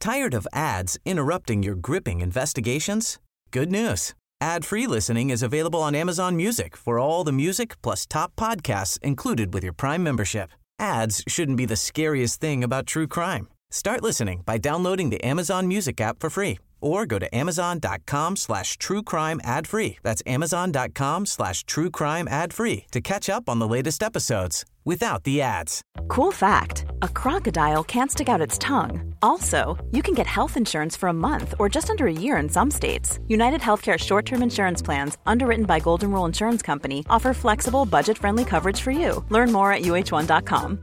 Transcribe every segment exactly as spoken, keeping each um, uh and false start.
Tired of ads interrupting your gripping investigations? Good news. Ad-free listening is available on Amazon Music for all the music plus top podcasts included with your Prime membership. Ads shouldn't be the scariest thing about true crime. Start listening by downloading the Amazon Music app for free or go to amazon.com slash true crime ad free. That's amazon.com slash true crime ad free to catch up on the latest episodes without the ads. Cool fact, a crocodile can't stick out its tongue. Also, you can get health insurance for a month or just under a year in some states. United Healthcare short-term insurance plans, underwritten by Golden Rule Insurance Company, offer flexible, budget-friendly coverage for you. Learn more at U H one dot com.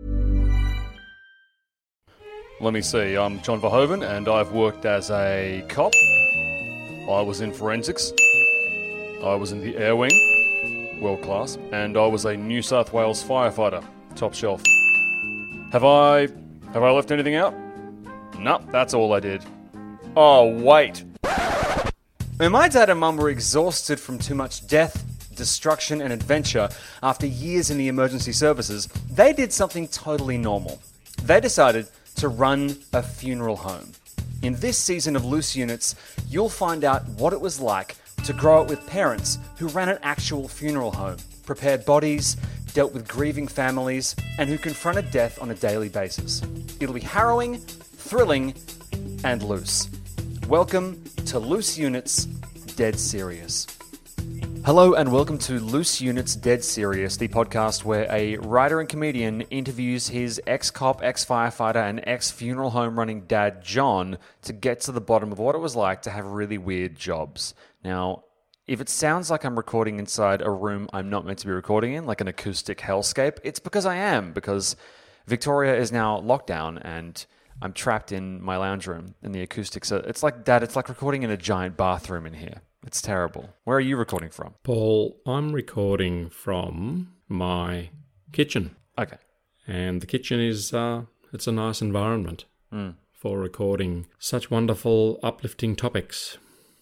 Let me see, I'm John Verhoeven and I've worked as a cop. I was in forensics. I was in the air wing, world class, and I was a New South Wales firefighter, top shelf. Have I, have I left anything out? No, that's all I did. Oh, wait. When my dad and mum were exhausted from too much death, destruction and adventure after years in the emergency services, they did something totally normal. They decided to run a funeral home. In this season of Loose Units, you'll find out what it was like to grow up with parents who ran an actual funeral home, prepared bodies, dealt with grieving families, and who confronted death on a daily basis. It'll be harrowing, thrilling, and loose. Welcome to Loose Units, Dead Serious. Hello and welcome to Loose Units Dead Serious, the podcast where a writer and comedian interviews his ex-cop, ex-firefighter, and ex-funeral home running dad, John, to get to the bottom of what it was like to have really weird jobs. Now, if it sounds like I'm recording inside a room I'm not meant to be recording in, like an acoustic hellscape, it's because I am, because Victoria is now locked down and I'm trapped in my lounge room and the acoustics are... It's like, Dad, it's like recording in a giant bathroom in here. It's terrible. Where are you recording from? Paul, I'm recording from my kitchen. Okay. And the kitchen is, uh, it's a nice environment mm. for recording such wonderful, uplifting topics.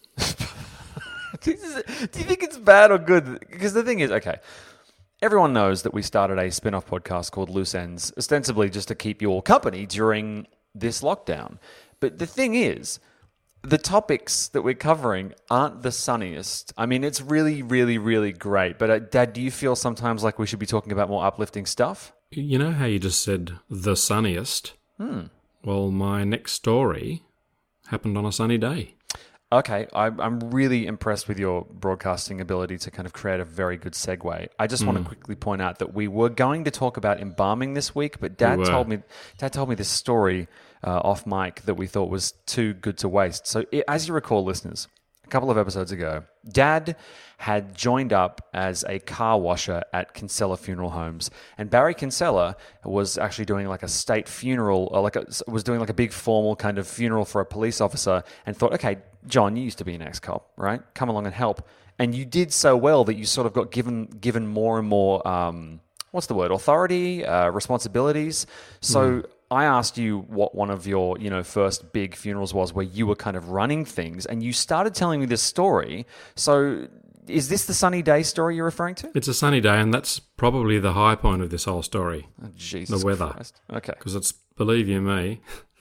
Do you think it's bad or good? Because the thing is, okay, everyone knows that we started a spin-off podcast called Loose Ends, ostensibly just to keep you all company during this lockdown. But the thing is, the topics that we're covering aren't the sunniest. I mean, it's really, really, really great. But uh, Dad, do you feel sometimes like we should be talking about more uplifting stuff? You know how you just said the sunniest? Hmm. Well, my next story happened on a sunny day. Okay, I, I'm really impressed with your broadcasting ability to kind of create a very good segue. I just mm. want to quickly point out that we were going to talk about embalming this week, but Dad we told me Dad told me this story uh, off mic that we thought was too good to waste. So, it, as you recall, listeners, a couple of episodes ago, Dad had joined up as a car washer at Kinsella Funeral Homes, and Barry Kinsella was actually doing like a state funeral, or like a, was doing like a big formal kind of funeral for a police officer, and thought, okay, John, you used to be an ex-cop, right? Come along and help. And you did so well that you sort of got given given more and more, um, what's the word, authority, uh, responsibilities. So mm. I asked you what one of your, you know, first big funerals was where you were kind of running things, and you started telling me this story. So is this the sunny day story you're referring to? It's a sunny day, and that's probably the high point of this whole story. Oh, Jesus the weather. Christ. Okay. Because it's, believe you me...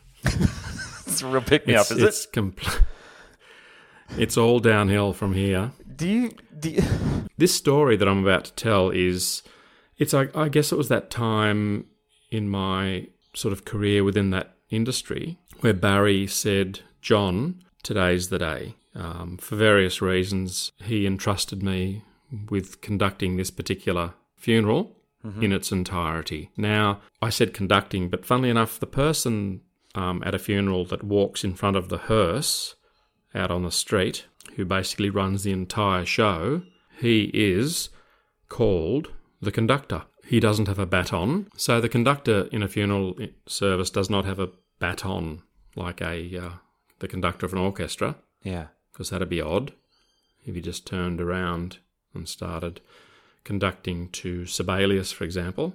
it's a real pick-me-up, is it's it? Compl- it's all downhill from here. Do you... Do you... This story that I'm about to tell is... It's, I, I guess it was that time in my sort of career within that industry where Barry said, John, today's the day. Um, for various reasons, he entrusted me with conducting this particular funeral mm-hmm. in its entirety. Now, I said conducting, but funnily enough, the person um, at a funeral that walks in front of the hearse out on the street, who basically runs the entire show, he is called the conductor. He doesn't have a baton. So the conductor in a funeral service does not have a baton like a uh, the conductor of an orchestra. Yeah. Because that'd be odd if he just turned around and started conducting to Sibelius, for example.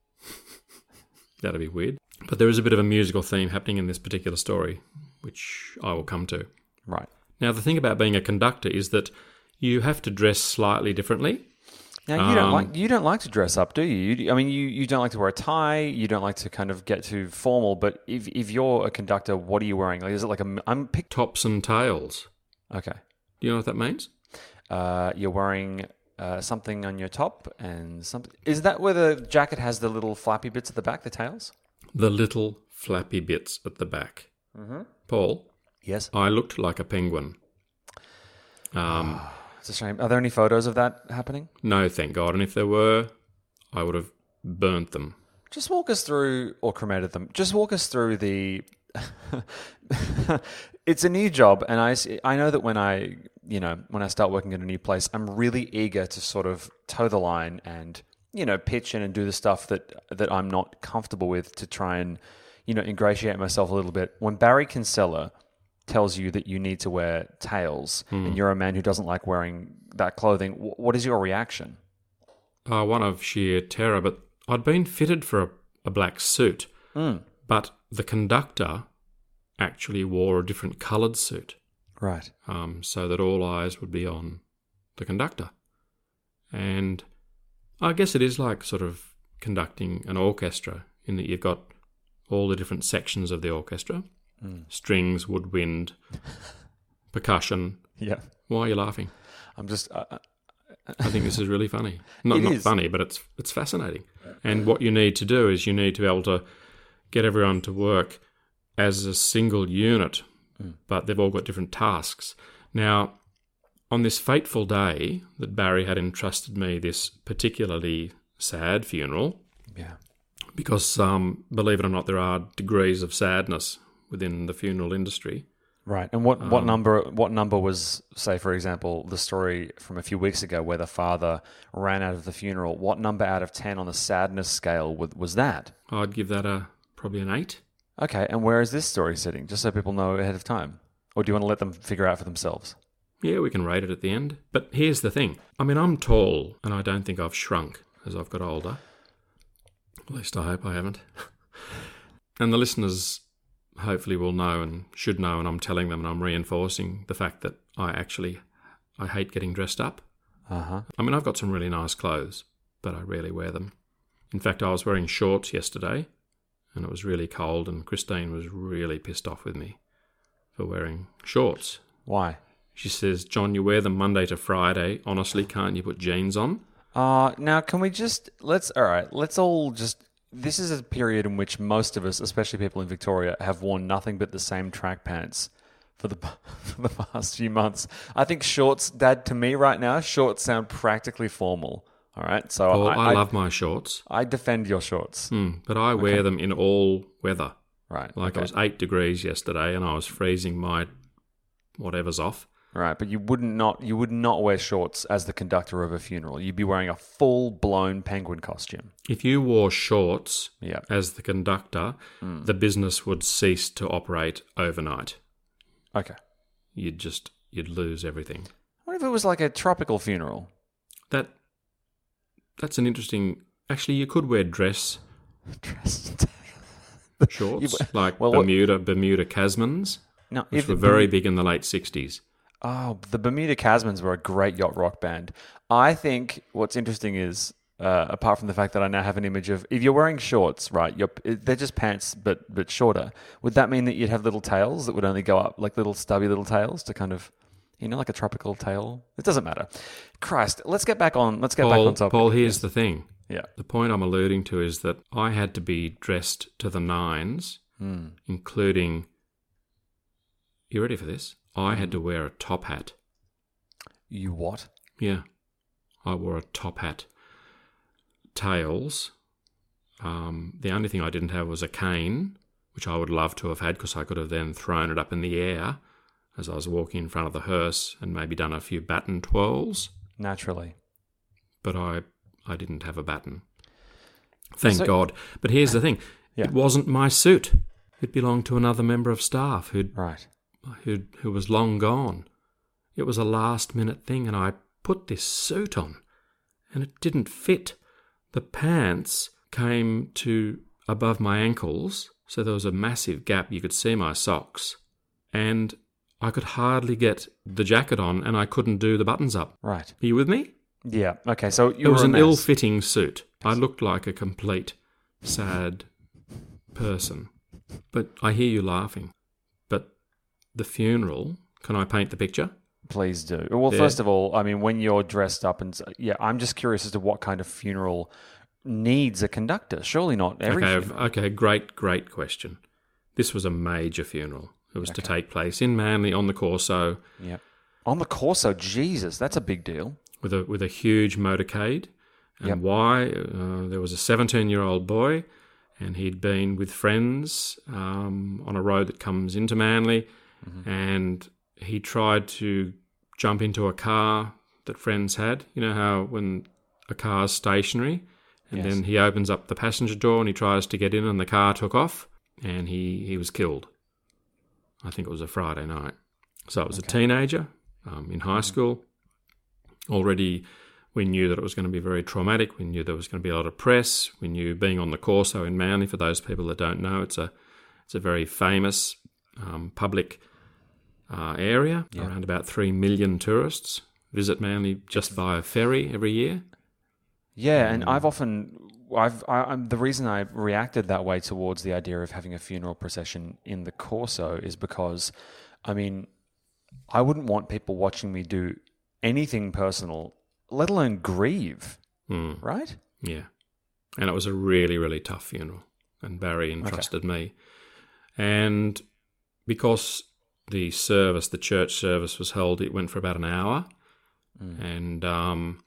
That'd be weird. But there is a bit of a musical theme happening in this particular story, which I will come to. Right. Now, the thing about being a conductor is that you have to dress slightly differently. Now you don't Um, like you don't like to dress up, do you? you? I mean, you, you don't like to wear a tie. You don't like to kind of get too formal. But if if you're a conductor, what are you wearing? Like, is it like a I'm pick? Tops and tails. Okay, Do you know what that means? uh, you're wearing uh, something on your top and something. Is that where the jacket has the little flappy bits at the back, the tails? The little flappy bits at the back. Mm-hmm. Paul, Yes. I looked like a penguin. Um, It's a shame. Are there any photos of that happening? no, thank God. And if there were, I would have burnt them. Just walk us through, or cremated them. Just walk us through the. It's a new job, and I, I know that when I, you know, when I start working at a new place, I'm really eager to sort of toe the line and, you know, pitch in and do the stuff that that I'm not comfortable with to try and, you know, ingratiate myself a little bit. When Barry Kinsella tells you that you need to wear tails, and you're a man who doesn't like wearing that clothing, wh- what is your reaction? Uh, one of sheer terror, but I'd been fitted for a, a black suit, Mm. but the conductor actually wore a different coloured suit, Right. um, so that all eyes would be on the conductor. And I guess it is like sort of conducting an orchestra in that you've got all the different sections of the orchestra, Mm. strings, woodwind, percussion. Yeah. Why are you laughing? I'm just. Uh, I think this is really funny. Not It not is. funny, but it's it's fascinating. And what you need to do is you need to be able to get everyone to work as a single unit, but they've all got different tasks. Now, on this fateful day that Barry had entrusted me this particularly sad funeral, yeah. because um, believe it or not, there are degrees of sadness within the funeral industry. Right. And what, what Um, number what number was, say, for example, the story from a few weeks ago where the father ran out of the funeral? What number out of ten on the sadness scale was, was that? I'd give that a probably an eight. Okay. And where is this story sitting? Just so people know ahead of time. Or do you want to let them figure out for themselves? Yeah, we can rate it at the end. But here's the thing. I mean, I'm tall, and I don't think I've shrunk as I've got older. At least I hope I haven't. And the listeners hopefully will know and should know, and I'm telling them and I'm reinforcing the fact that I actually, I hate getting dressed up. Uh-huh. I mean, I've got some really nice clothes, but I rarely wear them. In fact, I was wearing shorts yesterday, and it was really cold, and Christine was really pissed off with me for wearing shorts. Why? She says, John, you wear them Monday to Friday. Honestly, can't you put jeans on? Uh, now, can we just, let's, all right, let's all just, this is a period in which most of us, especially people in Victoria, have worn nothing but the same track pants for the, for the past few months. I think shorts, Dad, to me right now, shorts sound practically formal. All right, so Paul, I, I, I love my shorts, I defend your shorts. mm, but I wear them in all weather. Right. Like okay. it was eight degrees yesterday, and I was freezing my whatever's off. Right, but you wouldn't not you would not wear shorts as the conductor of a funeral. You'd be wearing a full blown penguin costume. If you wore shorts Yeah. as the conductor, the business would cease to operate overnight. Okay. You'd just you'd lose everything. What if it was like a tropical funeral? That that's an interesting. Actually, you could wear dress Dressed. shorts You- like well, what- Bermuda Bermuda Casmans, No, which if were the very Bermu- big in the late sixties. Oh, the Bermuda Casmans were a great yacht rock band. I think what's interesting is, uh, apart from the fact that I now have an image of, if you're wearing shorts, right, you're, they're just pants but but shorter. Would that mean that you'd have little tails that would only go up, like little stubby little tails to kind of, you know, like a tropical tail? It doesn't matter. Christ, let's get back on. Let's get back Paul, on topic. Paul, here's the thing. Yeah. The point I'm alluding to is that I had to be dressed to the nines, Mm. including. You ready for this? I had to wear a top hat. You what? Yeah, I wore a top hat. Tails. Um, the only thing I didn't have was a cane, which I would love to have had because I could have then thrown it up in the air as I was walking in front of the hearse and maybe done a few baton twirls. Naturally. But I, I didn't have a baton. Thank So- God. But here's the thing. Yeah. It wasn't my suit. It belonged to another member of staff who'd Right. who who was long gone. It was a last minute thing, and I put this suit on, and it didn't fit. The pants came to above my ankles, so there was a massive gap. You could see my socks, and I could hardly get the jacket on, and I couldn't do the buttons up. Right. Are you with me? Yeah. Okay. So you It was were a an mess. ill-fitting suit. I looked like a complete sad person. But I hear you laughing. But the funeral, can I paint the picture? Please do. Well, Yeah. first of all, I mean, when you're dressed up and yeah, I'm just curious as to what kind of funeral needs a conductor. Surely not every Okay, funeral. okay, great, great question. This was a major funeral. It was to take place in Manly on the Corso Yeah. On the Corso, Jesus, that's a big deal. with a with a huge motorcade. And Yep. why? Uh, there was a seventeen-year-old boy, and he'd been with friends um, on a road that comes into Manly, and he tried to jump into a car that friends had. You know how when a car's stationary, and Yes. then he opens up the passenger door and he tries to get in, and the car took off, and he, he was killed. I think it was a Friday night. So it was a teenager um, in high school. Already we knew that it was going to be very traumatic. We knew there was going to be a lot of press. We knew being on the Corso in Manly, for those people that don't know, it's a it's a very famous um, public uh, area. Yeah. Around about three million tourists visit Manly just via ferry every year. Yeah, and I've often, I've, I, I'm the reason I reacted that way towards the idea of having a funeral procession in the Corso is because, I mean, I wouldn't want people watching me do anything personal, let alone grieve, Mm. right? Yeah. And it was a really, really tough funeral. And Barry entrusted me. And because the service, the church service was held, it went for about an hour. Mm. And, um,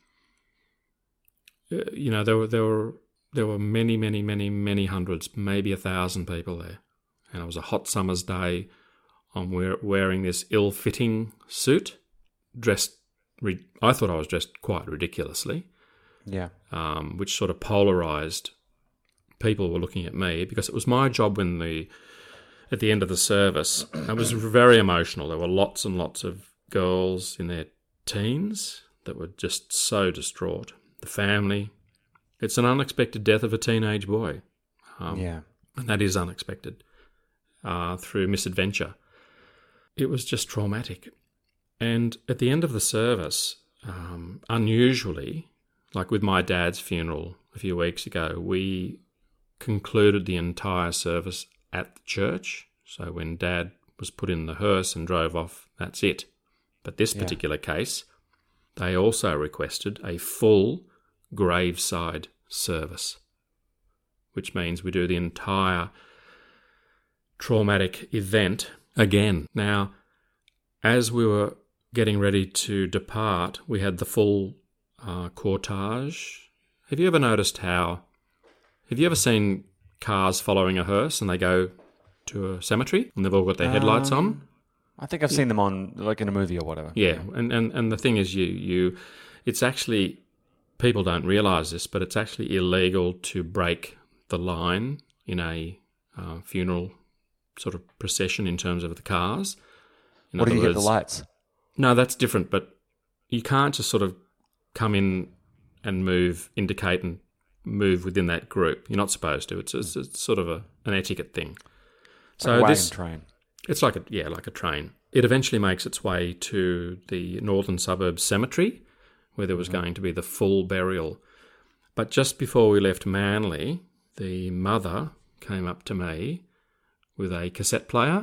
uh, you know, there were, there were, there were many, many, many, many hundreds, maybe a thousand people there. And it was a hot summer's day. I'm wear, wearing this ill-fitting suit, dressed, re- I thought I was dressed quite ridiculously. Yeah. Um, which sort of polarised. People were looking at me because it was my job when the at the end of the service. I was very emotional. There were lots and lots of girls in their teens that were just so distraught. The family. It's an unexpected death of a teenage boy. Um, Yeah. And that is unexpected uh, through misadventure. It was just traumatic. And at the end of the service, um, unusually, like with my dad's funeral a few weeks ago, we concluded the entire service at the church. So when Dad was put in the hearse and drove off, that's it. But this Yeah. particular case, they also requested a full graveside service, which means we do the entire traumatic event again. Now, as we were getting ready to depart, we had the full uh, cortege. Have you ever noticed how... Have you ever seen cars following a hearse and they go to a cemetery and they've all got their headlights on? Um, I think I've seen them on, like in a movie or whatever. Yeah, and, and, and the thing is, you you, it's actually, people don't realise this, but it's actually illegal to break the line in a uh, funeral sort of procession in terms of the cars. In What do other you get the words- lights? No, that's different, but you can't just sort of come in and move, indicate and move within that group. You're not supposed to. It's, it's, it's sort of a, an etiquette thing. So Like a wagon this, train. it's like a yeah, like a train. It eventually makes its way to the northern suburbs cemetery, where there was going to be the full burial. But just before we left Manly, the mother came up to me with a cassette player.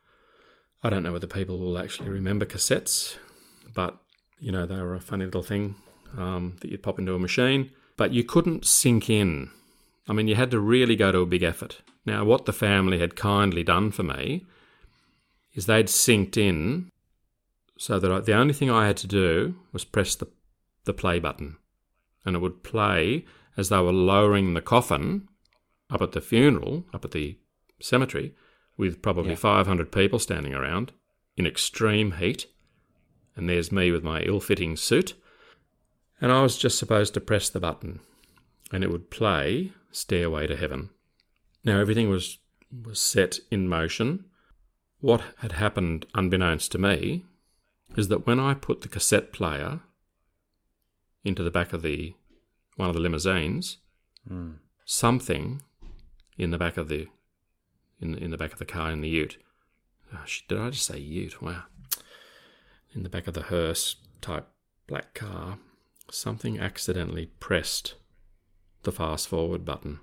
I don't know whether people will actually remember cassettes, but you know, they were a funny little thing um, that you'd pop into a machine. But you couldn't sink in. I mean, you had to really go to a big effort. Now, what the family had kindly done for me is they'd synced in so that I, the only thing I had to do was press the, the play button, and it would play as they were lowering the coffin up at the funeral, up at the cemetery, with probably Yeah. five hundred people standing around in extreme heat. And there's me with my ill-fitting suit. And I was just supposed to press the button, and it would play Stairway to Heaven. Now, everything was, was set in motion. What had happened, unbeknownst to me, is that when I put the cassette player into the back of the one of the limousines, Mm. something in the back of the in in the back of the car in the ute. Oh, shit, did I just say ute? Wow. In the back of the hearse type black car, something accidentally pressed the fast forward button.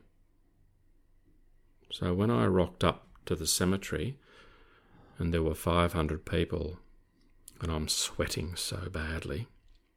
So when I rocked up to the cemetery and there were five hundred people and I'm sweating so badly,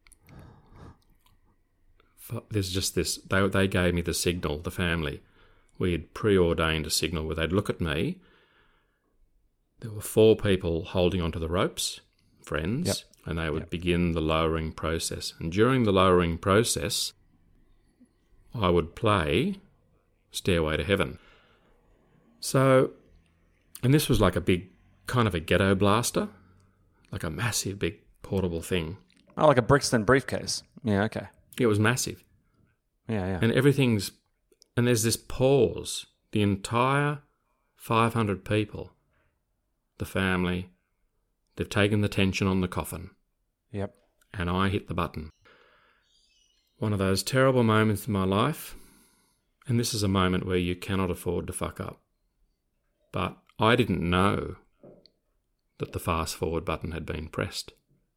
there's just this, they, they gave me the signal, the family. We had preordained a signal where they'd look at me. There were four people holding onto the ropes, friends, yep. and they would yep. begin the lowering process. And during the lowering process, I would play Stairway to Heaven. So, and this was like a big, kind of a ghetto blaster, like a massive, big portable thing. Oh, like a Brixton briefcase. Yeah, okay. It was massive. Yeah, yeah. And everything's, and there's this pause. The entire five hundred people, the family, they've taken the tension on the coffin. Yep. And I hit the button. One of those terrible moments in my life, and this is a moment where you cannot afford to fuck up. But I didn't know that the fast forward button had been pressed.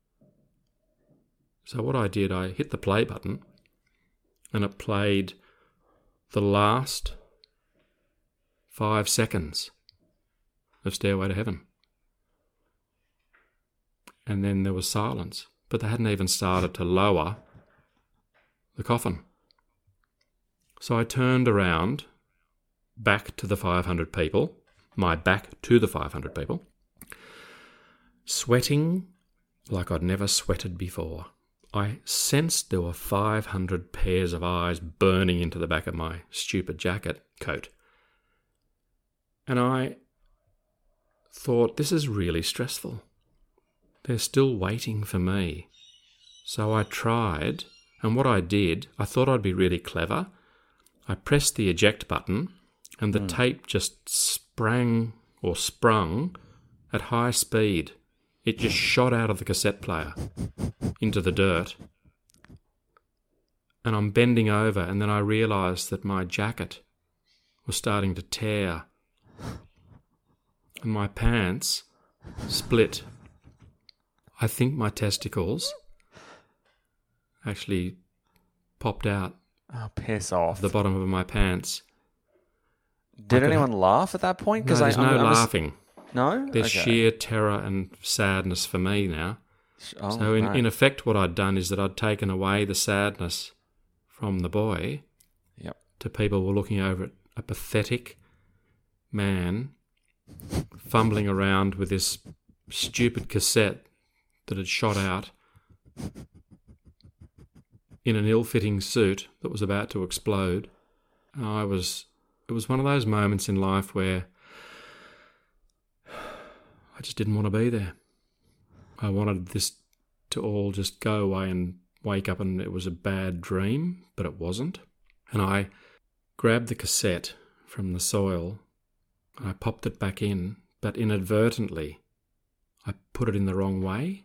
So what I did, I hit the play button and it played the last five seconds of Stairway to Heaven. And then there was silence, but they hadn't even started to lower the coffin. So I turned around back to the five hundred people, my back to the five hundred people, sweating like I'd never sweated before. I sensed there were five hundred pairs of eyes burning into the back of my stupid jacket coat. And I thought, this is really stressful. They're still waiting for me. So I tried, and what I did, I thought I'd be really clever. I pressed the eject button, and the mm. tape just sprang or sprung at high speed. It just shot out of the cassette player into the dirt. And I'm bending over, and then I realised that my jacket was starting to tear. And my pants split. I think my testicles actually popped out. Oh, piss off. The bottom of my pants. Did anyone laugh at that point? No, there's I, no I, I was... laughing. No? There's okay. sheer terror and sadness for me now. Oh, so in, right. in effect what I'd done is that I'd taken away the sadness from the boy. Yep. To people who were looking over at a pathetic man fumbling around with this stupid cassette that had shot out in an ill-fitting suit that was about to explode. I was... It was one of those moments in life where I just didn't want to be there. I wanted this to all just go away and wake up and it was a bad dream, but it wasn't. And I grabbed the cassette from the soil and I popped it back in, but inadvertently I put it in the wrong way.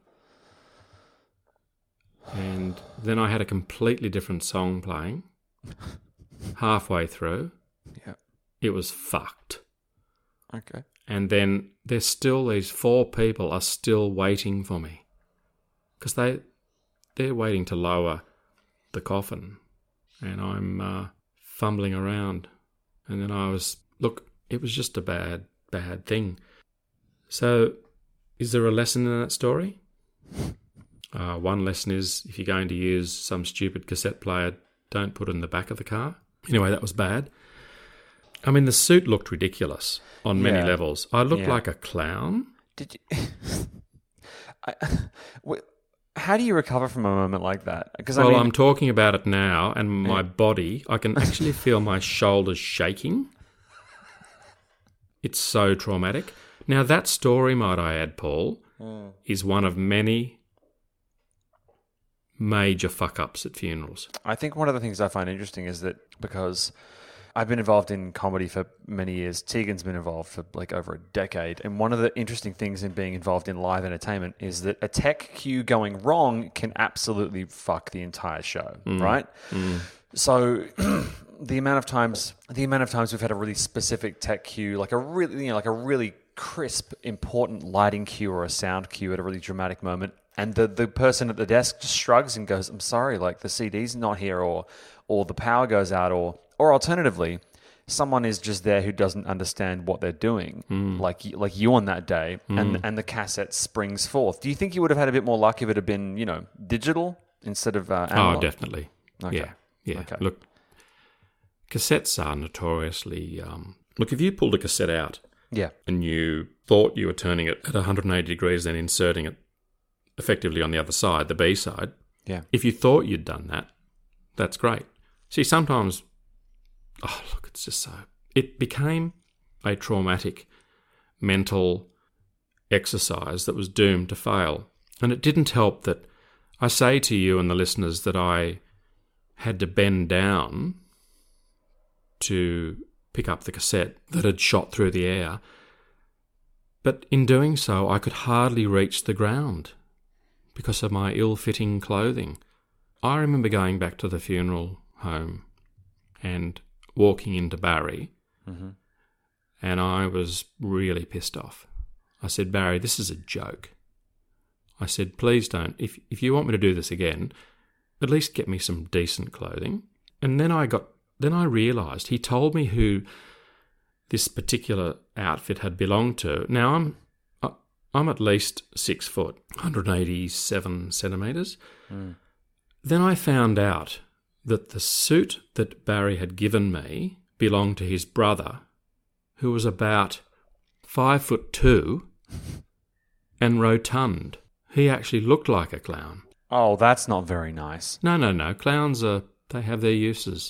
And then I had a completely different song playing halfway through. Yeah. It was fucked. Okay. And then there's still, these four people are still waiting for me. Because they, they're waiting to lower the coffin. And I'm uh, fumbling around. And then I was, look, it was just a bad, bad thing. So, is there a lesson in that story? Uh, one lesson is, if you're going to use some stupid cassette player, don't put it in the back of the car. Anyway, that was bad. I mean, the suit looked ridiculous on many yeah. levels. I looked yeah. like a clown. Did you? I, how do you recover from a moment like that? Because well, I mean, I'm talking about it now, and my yeah. body, I can actually feel my shoulders shaking. It's so traumatic. Now, that story, might I add, Paul, mm. is one of many major fuck-ups at funerals. I think one of the things I find interesting is that because I've been involved in comedy for many years, Tegan's been involved for like over a decade, and one of the interesting things in being involved in live entertainment is that a tech cue going wrong can absolutely fuck the entire show, mm. right? Mm. So the amount of times the amount of times we've had a really specific tech cue, like a really you know like a really crisp, important lighting cue or a sound cue at a really dramatic moment, and the, the person at the desk just shrugs and goes, I'm sorry, like the C D's not here, or or the power goes out, or or alternatively, someone is just there who doesn't understand what they're doing, mm. like like you on that day, mm. and and the cassette springs forth. Do you think you would have had a bit more luck if it had been, you know, digital instead of uh, analog? Oh, definitely. Okay. Yeah, yeah. Okay. Look, cassettes are notoriously... Um, look, if you pulled a cassette out yeah. and you thought you were turning it at one hundred eighty degrees, then inserting it effectively on the other side, the B side, yeah. if you thought you'd done that, that's great. See, sometimes... Oh, look, it's just so... It became a traumatic mental exercise that was doomed to fail. And it didn't help that I say to you and the listeners that I had to bend down to pick up the cassette that had shot through the air. But in doing so, I could hardly reach the ground because of my ill-fitting clothing. I remember going back to the funeral home and walking into Barry, mm-hmm. and I was really pissed off. I said, Barry, this is a joke. I said, please don't. If if you want me to do this again, at least get me some decent clothing. And then I got, then I realised he told me who this particular outfit had belonged to. Now I'm I'm at least six foot, one hundred eighty-seven centimetres. Mm. Then I found out that the suit that Barry had given me belonged to his brother, who was about five foot two and rotund. He actually looked like a clown. Oh, that's not very nice. No, no, no. Clowns are, they have their uses.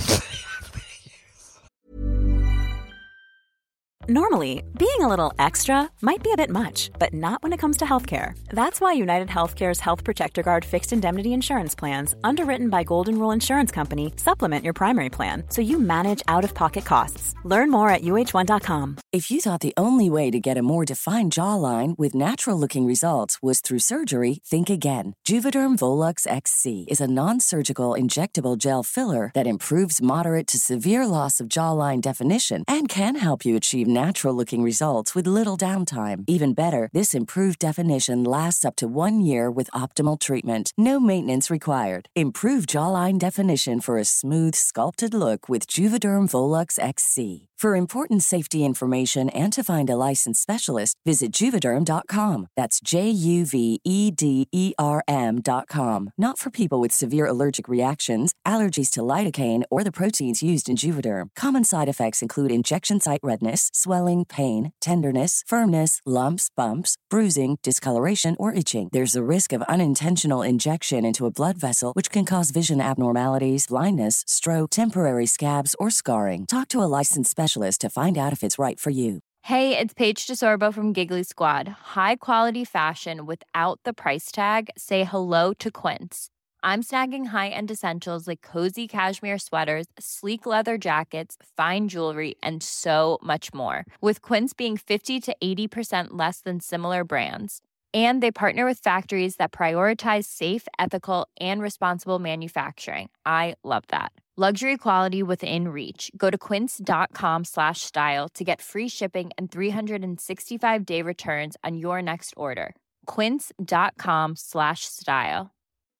Normally, being a little extra might be a bit much, but not when it comes to healthcare. That's why United Healthcare's Health Protector Guard fixed indemnity insurance plans, underwritten by Golden Rule Insurance Company, supplement your primary plan so you manage out-of-pocket costs. Learn more at U H one dot com. If you thought the only way to get a more defined jawline with natural-looking results was through surgery, think again. Juvederm Volux X C is a non-surgical injectable gel filler that improves moderate to severe loss of jawline definition and can help you achieve natural-looking results with little downtime. Even better, this improved definition lasts up to one year with optimal treatment. No maintenance required. Improve jawline definition for a smooth, sculpted look with Juvederm Volux X C. For important safety information and to find a licensed specialist, visit Juvederm dot com. That's J U V E D E R M dot com. Not for people with severe allergic reactions, allergies to lidocaine, or the proteins used in Juvederm. Common side effects include injection site redness, swelling, pain, tenderness, firmness, lumps, bumps, bruising, discoloration, or itching. There's a risk of unintentional injection into a blood vessel, which can cause vision abnormalities, blindness, stroke, temporary scabs, or scarring. Talk to a licensed specialist to find out if it's right for you. Hey, it's Paige DeSorbo from Giggly Squad. High quality fashion without the price tag. Say hello to Quince. I'm snagging high-end essentials like cozy cashmere sweaters, sleek leather jackets, fine jewelry, and so much more. With Quince being fifty to eighty percent less than similar brands. And they partner with factories that prioritize safe, ethical, and responsible manufacturing. I love that. Luxury quality within reach. Go to quince.com slash style to get free shipping and three sixty-five day returns on your next order. Quince.com slash style.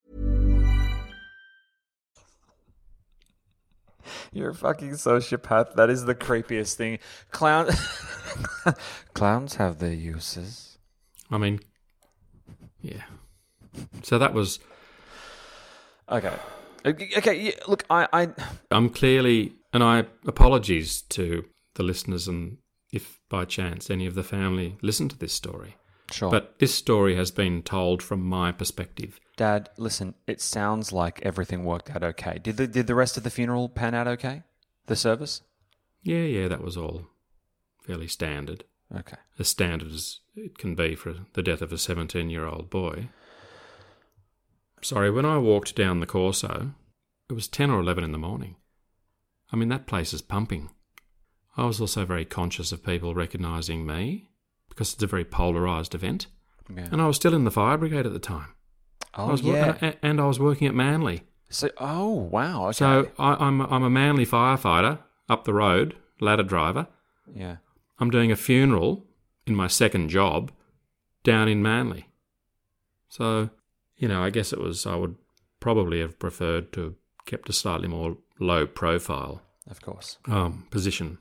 You're a fucking sociopath. That is the creepiest thing. Clown... Clowns have their uses. I mean, yeah. So that was... Okay. Okay, yeah, look, I, I... I'm clearly... And I apologies to the listeners and if by chance any of the family listen to this story. Sure. But this story has been told from my perspective. Dad, listen, it sounds like everything worked out okay. Did the, did the rest of the funeral pan out okay? The service? Yeah, yeah, that was all fairly standard. Okay. As standard as it can be for the death of a seventeen-year-old boy. Sorry, when I walked down the Corso, it was ten or eleven in the morning. I mean, that place is pumping. I was also very conscious of people recognising me, because it's a very polarised event. Yeah. And I was still in the fire brigade at the time. Oh, I was yeah. and, and I was working at Manly. So, oh, wow, okay. So I, I'm, I'm a Manly firefighter, up the road, ladder driver. Yeah. I'm doing a funeral in my second job down in Manly. So, you know, I guess it was, I would probably have preferred to have kept a slightly more low profile Of course. um, position.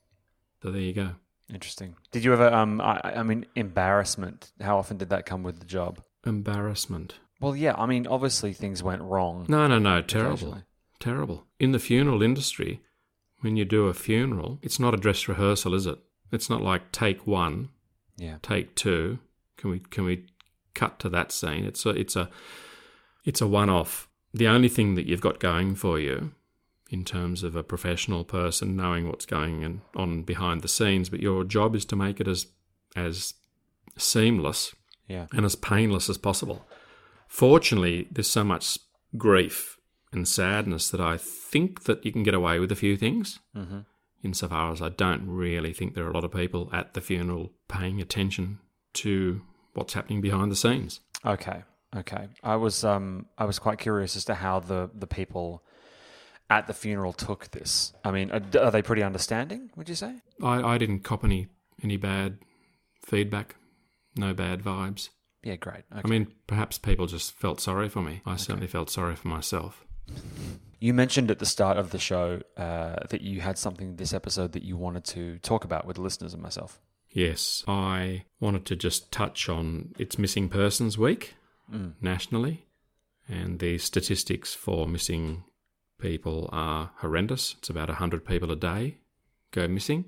So there you go. Interesting. Did you ever, um, I, I mean, embarrassment, how often did that come with the job? Embarrassment. Well, yeah, I mean, obviously things went wrong. No, no, no, terrible. Occasionally. Terrible. In the funeral industry, when you do a funeral, it's not a dress rehearsal, is it? It's not like take one, Yeah. take two. Can we can we cut to that scene? It's a it's a it's a one-off. The only thing that you've got going for you in terms of a professional person knowing what's going on behind the scenes, but your job is to make it as as seamless Yeah. and as painless as possible. Fortunately, there's so much grief and sadness that I think that you can get away with a few things. Mm-hmm. Insofar as I don't really think there are a lot of people at the funeral paying attention to what's happening behind the scenes. Okay. Okay. I was um I was quite curious as to how the, the people at the funeral took this. I mean, are, are they pretty understanding, would you say? I, I didn't cop any, any bad feedback, no bad vibes. Yeah, great. Okay. I mean, perhaps people just felt sorry for me. I certainly felt sorry for myself. You mentioned at the start of the show uh, that you had something this episode that you wanted to talk about with the listeners and myself. Yes, I wanted to just touch on It's Missing Persons Week Mm. nationally, and the statistics for missing people are horrendous. It's about one hundred people a day go missing,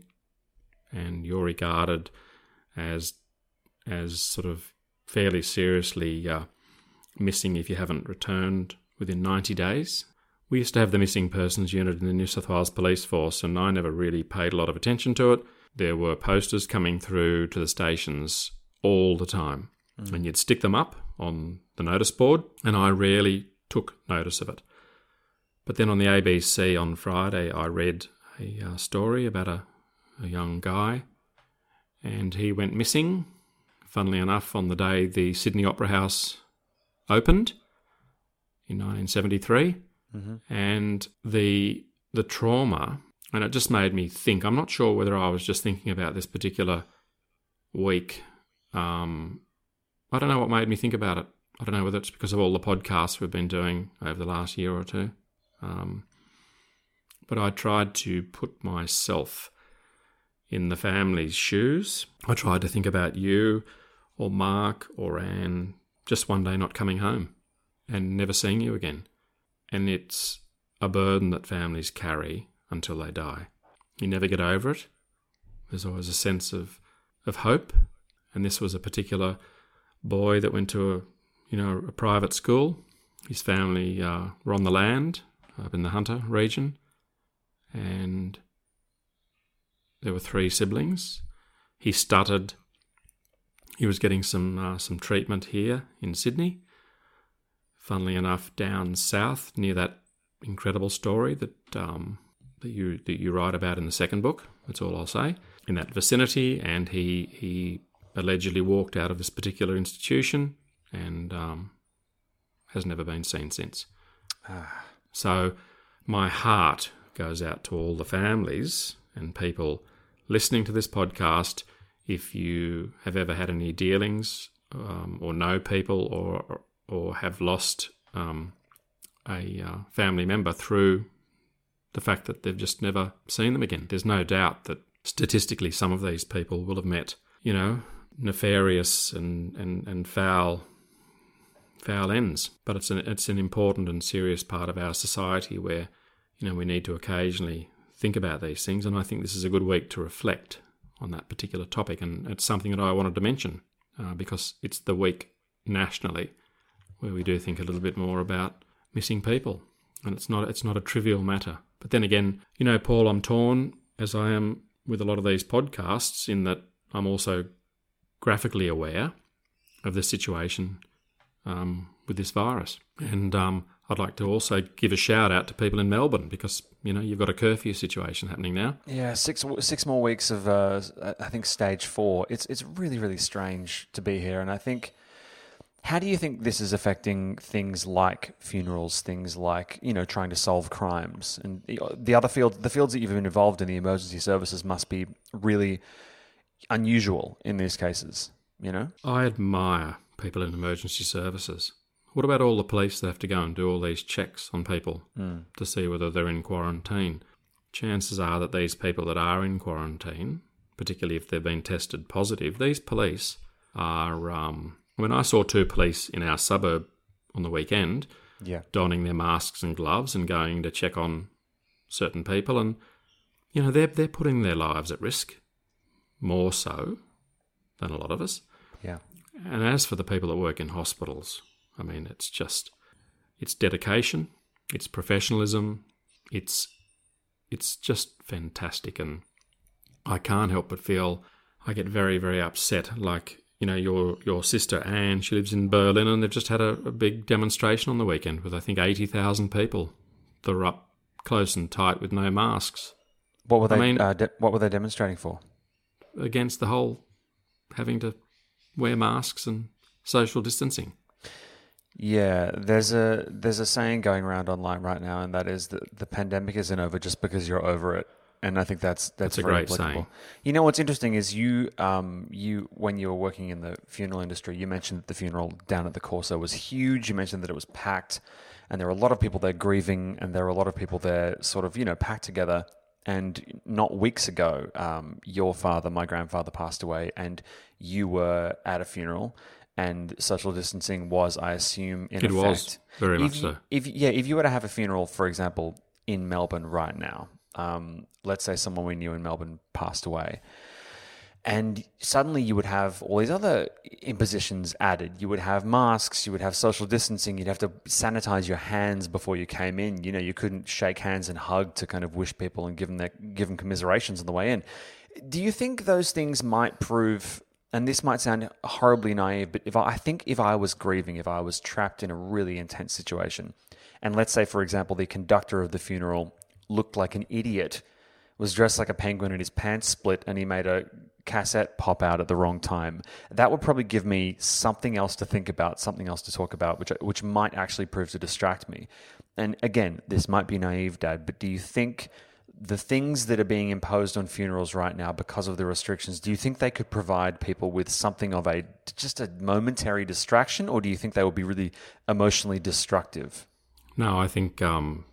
and you're regarded as as sort of fairly seriously uh, missing if you haven't returned within ninety days. We used to have the Missing Persons Unit in the New South Wales Police Force, and I never really paid a lot of attention to it. There were posters coming through to the stations all the time, mm. and you'd stick them up on the notice board, and I rarely took notice of it. But then on the A B C on Friday, I read a uh, story about a, a young guy, and he went missing, funnily enough, on the day the Sydney Opera House opened in nineteen seventy-three. Mm-hmm. And the the trauma, and it just made me think. I'm not sure whether I was just thinking about this particular week. Um, I don't know what made me think about it. I don't know whether it's because of all the podcasts we've been doing over the last year or two. Um, but I tried to put myself in the family's shoes. I tried to think about you or Mark or Anne just one day not coming home and never seeing you again. And it's a burden that families carry until they die. You never get over it. There's always a sense of, of hope. And this was a particular boy that went to a, you know, a private school. His family uh, were on the land up in the Hunter region. And there were three siblings. He stuttered. He was getting some uh, some treatment here in Sydney. Funnily enough, down south near that incredible story that um, that you that you write about in the second book. That's all I'll say. In that vicinity, and he he allegedly walked out of this particular institution and um, has never been seen since. Ah. So my heart goes out to all the families and people listening to this podcast. If you have ever had any dealings um, or know people or or have lost um, a uh, family member through the fact that they've just never seen them again. There's no doubt that statistically some of these people will have met, you know, nefarious and, and, and foul foul ends. But it's an, it's an important and serious part of our society where, you know, we need to occasionally think about these things. And I think this is a good week to reflect on that particular topic. And it's something that I wanted to mention uh, because it's the week nationally where we do think a little bit more about missing people. And it's not it's not a trivial matter. But then again, you know, Paul, I'm torn, as I am with a lot of these podcasts, in that I'm also graphically aware of the situation um, with this virus. And um, I'd like to also give a shout out to people in Melbourne because, you know, you've got a curfew situation happening now. Yeah, six six more weeks of, uh, I think, stage four. It's it's really, really strange to be here. And I think, how do you think this is affecting things like funerals, things like, you know, trying to solve crimes? And the other field, the fields that you've been involved in, the emergency services, must be really unusual in these cases, you know? I admire people in emergency services? What about all the police that have to go and do all these checks on people Mm. to see whether they're in quarantine? Chances are that these people that are in quarantine, particularly if they've been tested positive, these police are... Um, when I saw two police in our suburb on the weekend Yeah. donning their masks and gloves and going to check on certain people, and, you know, they're, they're putting their lives at risk, more so than a lot of us. Yeah. And as for the people that work in hospitals, I mean, it's just, it's dedication, it's professionalism, it's it's just fantastic. And I can't help but feel, I get very, very upset. Like, you know, your your sister Anne, she lives in Berlin, and they've just had a, a big demonstration on the weekend with, I think, eighty thousand people that are up close and tight with no masks. What were they? I mean, uh, de- what were they demonstrating for? Against the whole having to wear masks and social distancing. Yeah, there's a there's a saying going around online right now, and that is that the pandemic isn't over just because you're over it. And I think that's that's, That's a very great applicable. saying. You know what's interesting is you um you when you were working in the funeral industry, you mentioned that the funeral down at the Corso was huge. You mentioned that it was packed, and there were a lot of people there grieving, and there were a lot of people there sort of, you know, packed together. And not weeks ago, um, your father, my grandfather, passed away, and you were at a funeral. And social distancing was, I assume, in It effect. was, very if much you, so. If yeah, if you were to have a funeral, for example, in Melbourne right now, um, let's say someone we knew in Melbourne passed away, and suddenly you would have all these other impositions added. You would have masks, you would have social distancing, you'd have to sanitize your hands before you came in. You know, you couldn't shake hands and hug to kind of wish people and give them their, give them commiserations on the way in. Do you think those things might prove? And this might sound horribly naive, but if I, I think if I was grieving, if I was trapped in a really intense situation, and let's say, for example, the conductor of the funeral looked like an idiot, was dressed like a penguin and his pants split, and he made a cassette pop out at the wrong time, that would probably give me something else to think about, something else to talk about, which which might actually prove to distract me. And again, this might be naive, Dad, but do you think the things that are being imposed on funerals right now because of the restrictions, do you think they could provide people with something of a just a momentary distraction, or do you think they would be really emotionally destructive? No, I think um,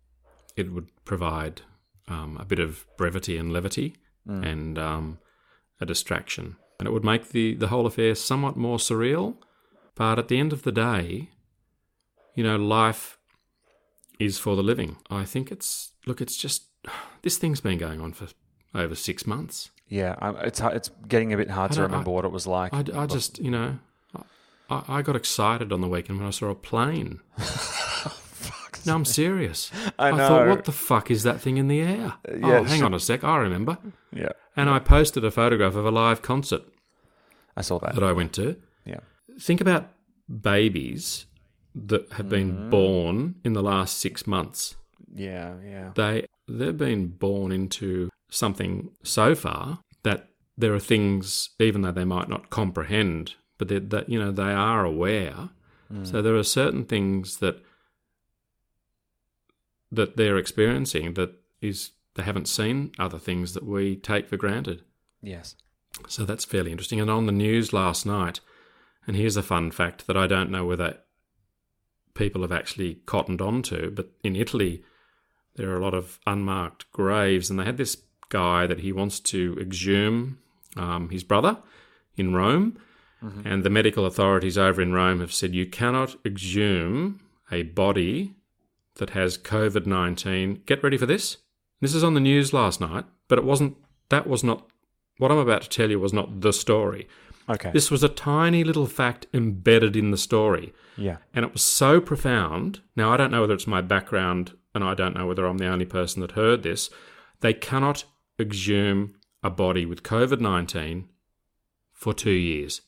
it would provide um, a bit of brevity and levity mm. and um, a distraction. And it would make the, the whole affair somewhat more surreal. But at the end of the day, you know, life is for the living. I think it's, look, it's just, this thing's been going on for over six months. Yeah, um, it's it's getting a bit hard to remember I, what it was like. I, I just, you know, I, I got excited on the weekend when I saw a plane. No, I'm serious. I I know. thought, what the fuck is that thing in the air? yeah, oh, hang sure. on a sec, I remember. Yeah. And I posted a photograph of a live concert I saw that. that I went to. Yeah. Think about babies that have been Mm-hmm. born in the last six months. Yeah, yeah. They, they've been born into something so far that there are things, even though they might not comprehend, but that, you know, they are aware. Mm. So there are certain things that that they're experiencing that is they haven't seen, other things that we take for granted. Yes. So that's fairly interesting. And on the news last night, and here's a fun fact that I don't know whether people have actually cottoned on to, but in Italy there are a lot of unmarked graves, and they had this guy that he wants to exhume um, his brother in Rome, mm-hmm. and the medical authorities over in Rome have said you cannot exhume a body that has COVID nineteen. Get ready for this. This is on the news last night, but it wasn't. That was not what I'm about to tell you. Was not the story. Okay. This was a tiny little fact embedded in the story. Yeah. And it was so profound. Now, I don't know whether it's my background, and I don't know whether I'm the only person that heard this. They cannot exhume a body with COVID nineteen for two years.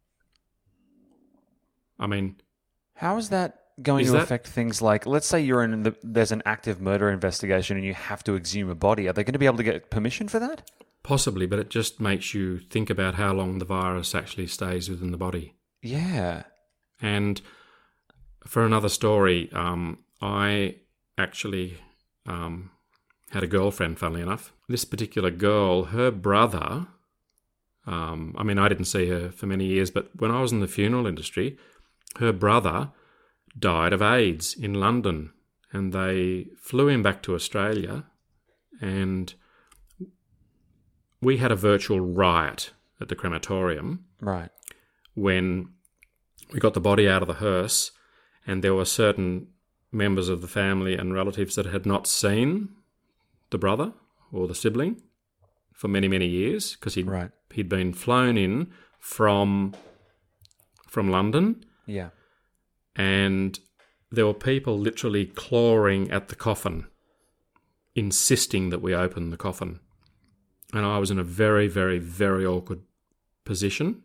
I mean, how is that going is to that, affect things like, let's say you're in the, there's an active murder investigation and you have to exhume a body. Are they going to be able to get permission for that? Possibly, but it just makes you think about how long the virus actually stays within the body. Yeah. And for another story, um, I actually um, had a girlfriend, funnily enough. This particular girl, her brother, Um, I mean, I didn't see her for many years, but when I was in the funeral industry, her brother died of AIDS in London, and they flew him back to Australia, and we had a virtual riot at the crematorium. Right. When we got the body out of the hearse, and there were certain members of the family and relatives that had not seen the brother or the sibling for many, many years, because he'd, right. he'd been flown in from from London. Yeah. And there were people literally clawing at the coffin, insisting that we open the coffin. And I was in a very, very, very awkward position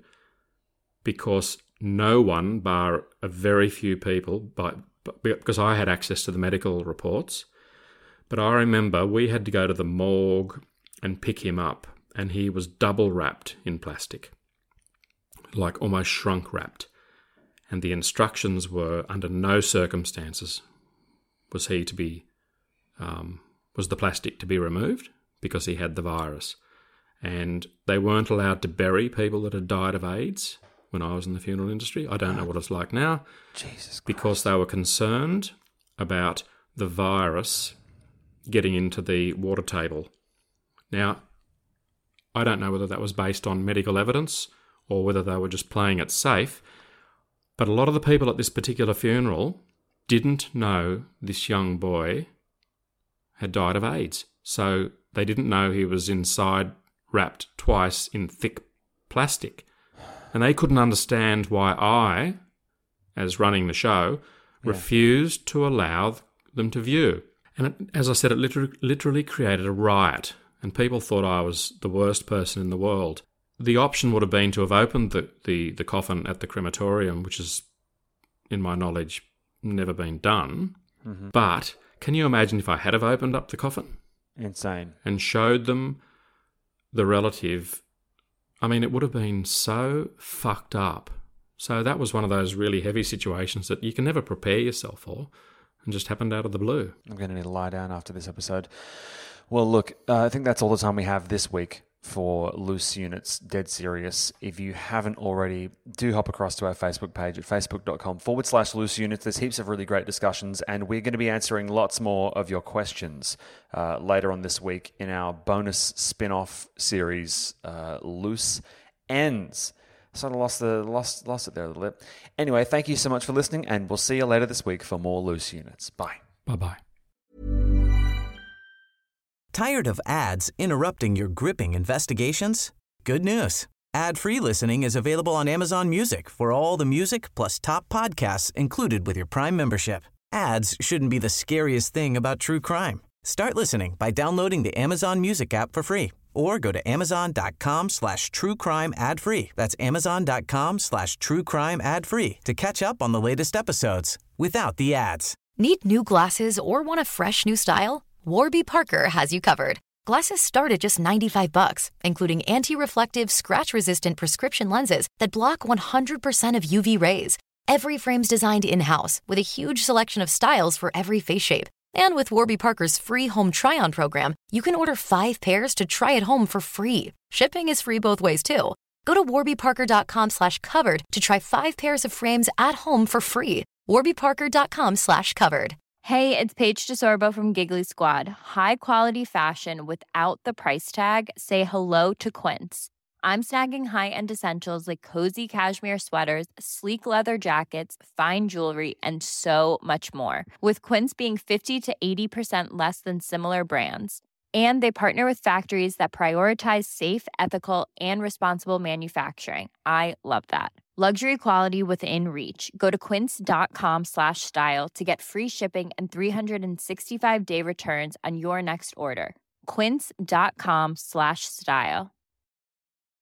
because no one, bar a very few people, but, but because I had access to the medical reports, but I remember we had to go to the morgue and pick him up, and he was double wrapped in plastic, like almost shrunk wrapped. And the instructions were, under no circumstances was he to be, um, was the plastic to be removed because he had the virus. And they weren't allowed to bury people that had died of AIDS when I was in the funeral industry. I don't know what it's like now. Jesus Christ. Because they were concerned about the virus getting into the water table. Now, I don't know whether that was based on medical evidence or whether they were just playing it safe, but a lot of the people at this particular funeral didn't know this young boy had died of AIDS. So they didn't know he was inside wrapped twice in thick plastic. And they couldn't understand why I, as running the show, yeah. refused to allow them to view. And it, as I said, it literally, literally created a riot, and people thought I was the worst person in the world. The option would have been to have opened the, the, the coffin at the crematorium, which is, in my knowledge, never been done. Mm-hmm. But can you imagine if I had have opened up the coffin? Insane. And showed them the relative? I mean, it would have been so fucked up. So that was one of those really heavy situations that you can never prepare yourself for, and just happened out of the blue. I'm going to need to lie down after this episode. Well, look, uh, I think that's all the time we have this week for Loose Units Dead Serious. If you haven't already, do hop across to our Facebook page at facebook.com forward slash loose units. There's heaps of really great discussions, and we're going to be answering lots more of your questions uh, later on this week in our bonus spin-off series, uh, Loose Ends. Sort of lost the lost lost it there a little bit. Anyway, thank you so much for listening, and we'll see you later this week for more Loose Units. Bye. Bye-bye. Tired of ads interrupting your gripping investigations? Good news. Ad-free listening is available on Amazon Music for all the music plus top podcasts included with your Prime membership. Ads shouldn't be the scariest thing about true crime. Start listening by downloading the Amazon Music app for free or go to amazon.com slash true crime ad free. That's amazon.com slash true crime ad free to catch up on the latest episodes without the ads. Need new glasses or want a fresh new style? Warby Parker has you covered. Glasses start at just ninety-five bucks, including anti-reflective, scratch-resistant prescription lenses that block one hundred percent of U V rays. Every frame's designed in-house with a huge selection of styles for every face shape. And with Warby Parker's free home try-on program, you can order five pairs to try at home for free. Shipping is free both ways, too. Go to warbyparker.com slash covered to try five pairs of frames at home for free. warbyparker.com slash covered. Hey, it's Paige DeSorbo from Giggly Squad. High quality fashion without the price tag. Say hello to Quince. I'm snagging high-end essentials like cozy cashmere sweaters, sleek leather jackets, fine jewelry, and so much more. With Quince being fifty to eighty percent less than similar brands. And they partner with factories that prioritize safe, ethical, and responsible manufacturing. I love that. Luxury quality within reach. Go to quince.com slash style to get free shipping and three sixty-five day returns on your next order. Quince.com slash style.